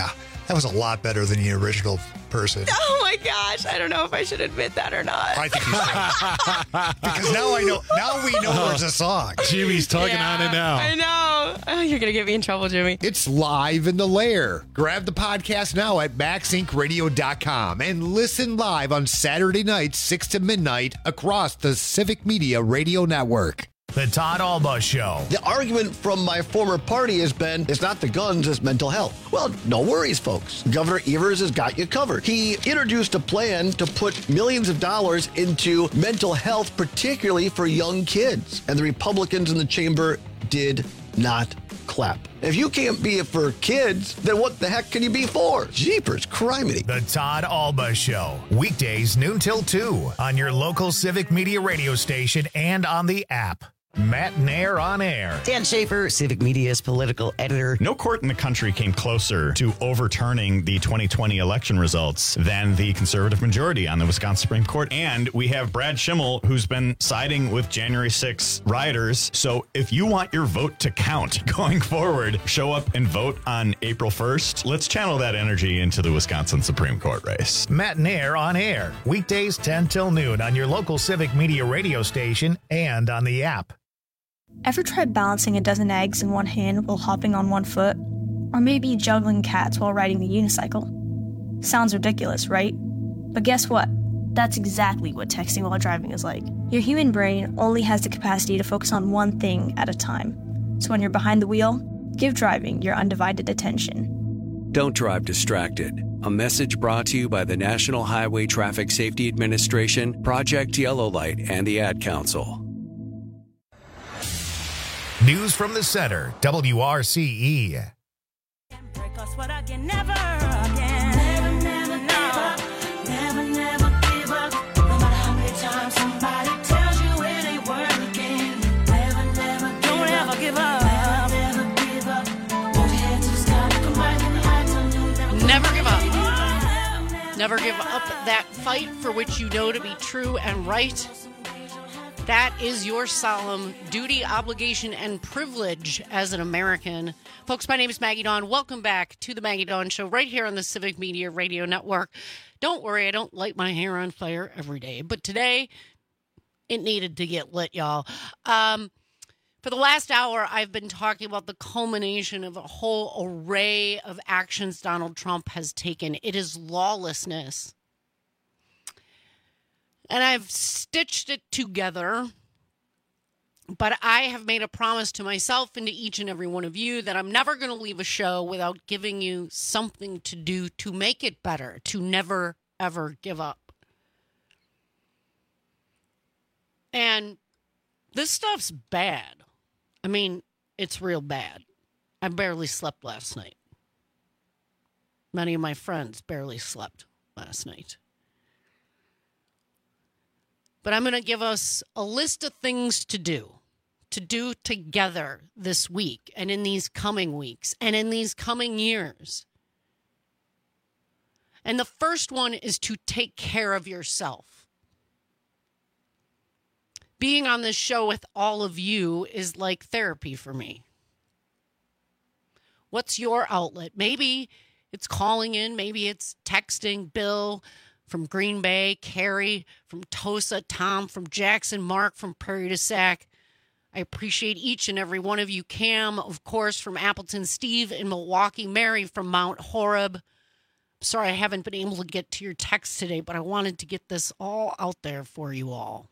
That was a lot better than the original person. Oh my gosh, I don't know if I should admit that or not. I think you should. Because now I know. Now we know there's a song. Jimmy's tugging on it now. I know. Oh, you're going to get me in trouble, Jimmy. It's live in the lair. Grab the podcast now at MaxIncRadio.com and listen live on Saturday nights, 6 to midnight, across the Civic Media Radio Network. The Todd Alba Show. The argument from my former party has been, it's not the guns, it's mental health. Well, no worries, folks. Governor Evers has got you covered. He introduced a plan to put millions of dollars into mental health, particularly for young kids. And the Republicans in the chamber did not clap. If you can't be it for kids, then what the heck can you be for? Jeepers, criminy. The Todd Alba Show. Weekdays noon till 2 on your local Civic Media radio station and on the app. Matt Nair on air. Dan Schaefer, Civic Media's political editor. No court in the country came closer to overturning the 2020 election results than the conservative majority on the Wisconsin Supreme Court. And we have Brad Schimmel, who's been siding with January 6 rioters. So if you want your vote to count going forward, show up and vote on April 1st. Let's channel that energy into the Wisconsin Supreme Court race. Matt Nair on air. Weekdays 10 till noon on your local Civic Media radio station and on the app. Ever tried balancing a dozen eggs in one hand while hopping on one foot? Or maybe juggling cats while riding the unicycle? Sounds ridiculous, right? But guess what? That's exactly what texting while driving is like. Your human brain only has the capacity to focus on one thing at a time. So when you're behind the wheel, give driving your undivided attention. Don't drive distracted. A message brought to you by the National Highway Traffic Safety Administration, Project Yellow Light, and the Ad Council. News from the center, WRCE. Never give up. Never give up that fight for which you know to be true and right. That is your solemn duty, obligation, and privilege as an American. Folks, my name is Maggie Dawn. Welcome back to the Maggie Dawn Show right here on the Civic Media Radio Network. Don't worry, I don't light my hair on fire every day, but today it needed to get lit, y'all. For the last hour, I've been talking about the culmination of a whole array of actions Donald Trump has taken. It is lawlessness. And I've stitched it together, but I have made a promise to myself and to each and every one of you that I'm never going to leave a show without giving you something to do to make it better, to never, ever give up. And this stuff's bad. I mean, it's real bad. I barely slept last night. Many of my friends barely slept last night. But I'm going to give us a list of things to do together this week and in these coming weeks and in these coming years. And the first one is to take care of yourself. Being on this show with all of you is like therapy for me. What's your outlet? Maybe it's calling in, maybe it's texting Bill from Green Bay, Carrie from Tosa, Tom from Jackson, Mark from Prairie du Sac. I appreciate each and every one of you. Cam, of course, from Appleton, Steve in Milwaukee, Mary from Mount Horeb. Sorry I haven't been able to get to your text today, but I wanted to get this all out there for you all.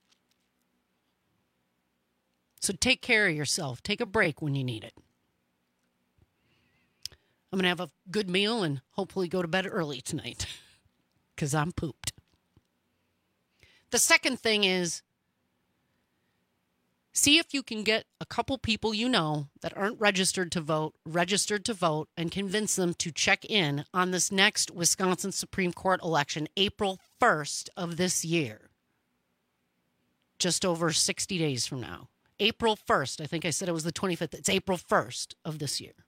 So take care of yourself. Take a break when you need it. I'm going to have a good meal and hopefully go to bed early tonight. Because I'm pooped. The second thing is, see if you can get a couple people you know that aren't registered to vote, and convince them to check in on this next Wisconsin Supreme Court election, April 1st of this year. Just over 60 days from now. April 1st. I think I said it was the 25th. It's April 1st of this year.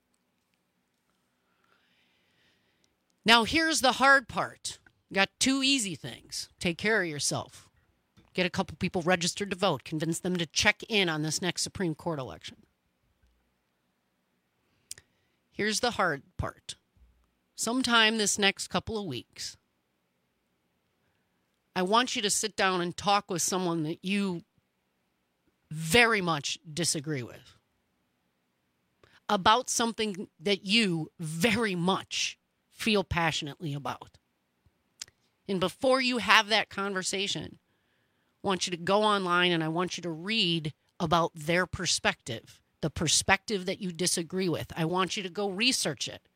Now, here's the hard part. Got two easy things. Take care of yourself. Get a couple people registered to vote. Convince them to check in on this next Supreme Court election. Here's the hard part. sometime this next couple of weeks, I want you to sit down and talk with someone that you very much disagree with about something that you very much feel passionately about. And before you have that conversation, I want you to go online and I want you to read about their perspective, the perspective that you disagree with. I want you to go research it.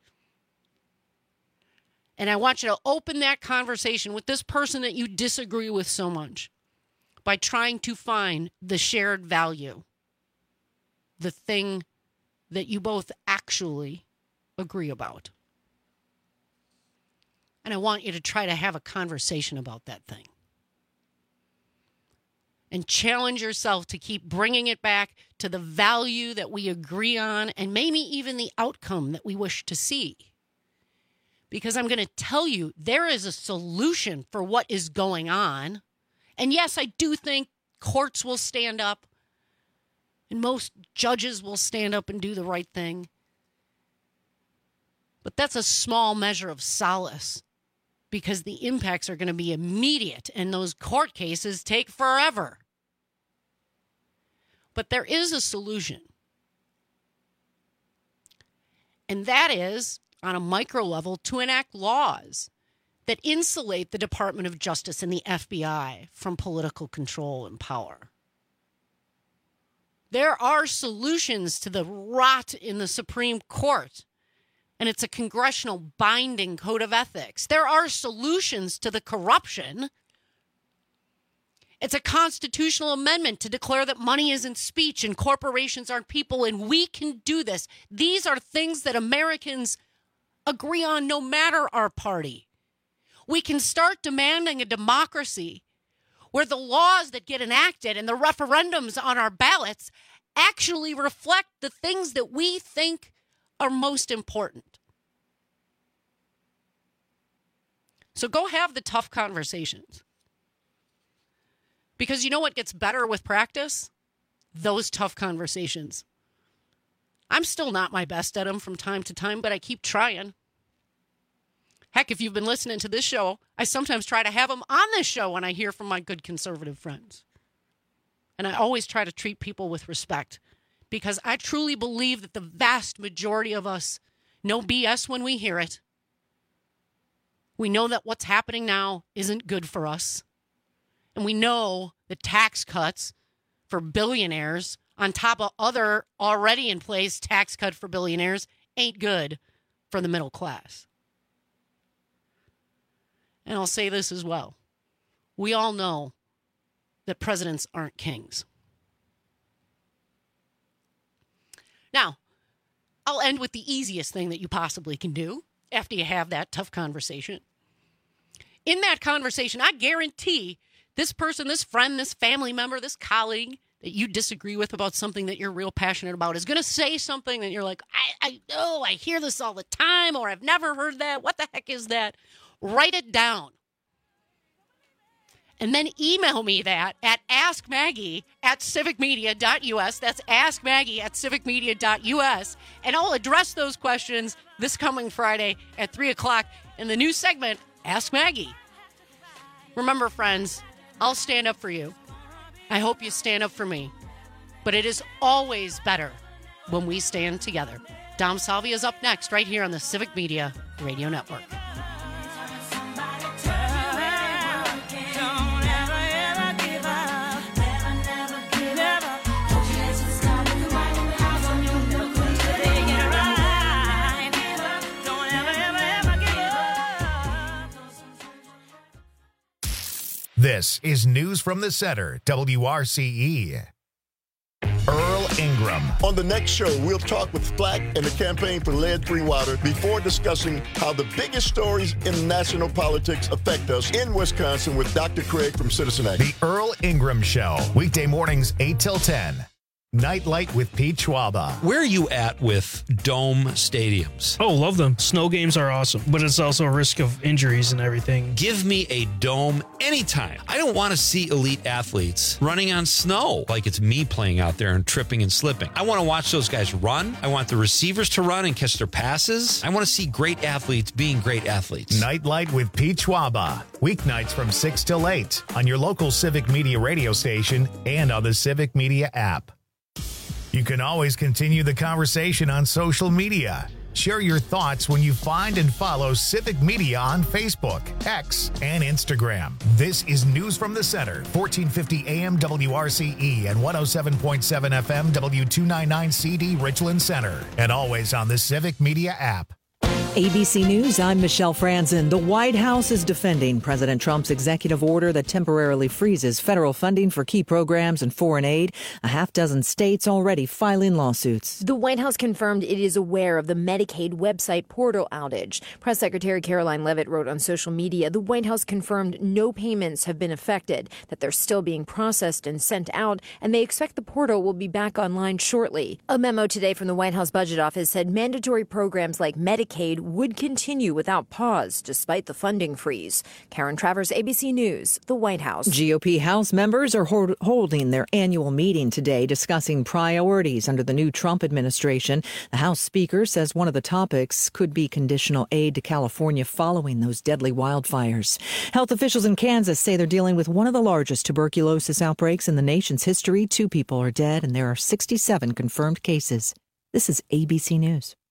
And I want you to open that conversation with this person that you disagree with so much by trying to find the shared value, the thing that you both actually agree about. And I want you to try to have a conversation about that thing. And challenge yourself to keep bringing it back to the value that we agree on and maybe even the outcome that we wish to see. Because I'm going to tell you, there is a solution for what is going on. And yes, I do think courts will stand up and most judges will stand up and do the right thing. But that's a small measure of solace because the impacts are going to be immediate and those court cases take forever. But there is a solution. And that is, on a micro level, to enact laws that insulate the Department of Justice and the FBI from political control and power. There are solutions to the rot in the Supreme Court, and it's a congressional binding code of ethics. There are solutions to the corruption. It's a constitutional amendment to declare that money isn't speech and corporations aren't people, and we can do this. These are things that Americans agree on no matter our party. We can start demanding a democracy where the laws that get enacted and the referendums on our ballots actually reflect the things that we think are most important. So go have the tough conversations. Because you know what gets better with practice? Those tough conversations. I'm still not my best at them from time to time, but I keep trying. Heck, if you've been listening to this show, I sometimes try to have them on this show when I hear from my good conservative friends. And I always try to treat people with respect because I truly believe that the vast majority of us know BS when we hear it. We know that what's happening now isn't good for us. And we know the tax cuts for billionaires on top of other already in place tax cut for billionaires ain't good for the middle class. And I'll say this as well. We all know that presidents aren't kings. Now, I'll end with the easiest thing that you possibly can do after you have that tough conversation. In that conversation, I guarantee this person, this friend, this family member, this colleague that you disagree with about something that you're real passionate about is going to say something that you're like, I know, I hear this all the time, or I've never heard that. What the heck is that? Write it down. And then email me that at askmaggie@civicmedia.us. That's askmaggie@civicmedia.us. And I'll address those questions this coming Friday at 3 o'clock in the new segment, Ask Maggie. Remember, friends, I'll stand up for you. I hope you stand up for me. But it is always better when we stand together. Dom Salvia is up next right here on the Civic Media Radio Network. This is News from the Center, WRCE. Earl Ingram. On the next show, we'll talk with Flack and the campaign for lead-free water before discussing how the biggest stories in national politics affect us in Wisconsin with Dr. Craig from Citizen Action. The Earl Ingram Show, weekday mornings 8 till 10. Nightlight with Pete Schwaba. Where are you at with dome stadiums? Oh, love them. Snow games are awesome, but it's also a risk of injuries and everything. Give me a dome anytime. I don't want to see elite athletes running on snow like it's me playing out there and tripping and slipping. I want to watch those guys run. I want the receivers to run and catch their passes. I want to see great athletes being great athletes. Nightlight with Pete Schwaba. Weeknights from 6 till 8 on your local Civic Media radio station and on the Civic Media app. You can always continue the conversation on social media. Share your thoughts when you find and follow Civic Media on Facebook, X, and Instagram. This is News from the Center, 1450 AM WRCE and 107.7 FM W299CD Richland Center, and always on the Civic Media app. ABC News, I'm Michelle Franzen. The White House is defending President Trump's executive order that temporarily freezes federal funding for key programs and foreign aid. A half dozen states already filing lawsuits. The White House confirmed it is aware of the Medicaid website portal outage. Press Secretary Caroline Leavitt wrote on social media, the White House confirmed no payments have been affected, that they're still being processed and sent out, and they expect the portal will be back online shortly. A memo today from the White House Budget Office said mandatory programs like Medicaid would continue without pause despite the funding freeze. Karen Travers, ABC News, the White House. GOP House members are holding their annual meeting today discussing priorities under the new Trump administration. The House Speaker says one of the topics could be conditional aid to California following those deadly wildfires. Health officials in Kansas say they're dealing with one of the largest tuberculosis outbreaks in the nation's history. 2 people are dead and there are 67 confirmed cases. This is ABC News.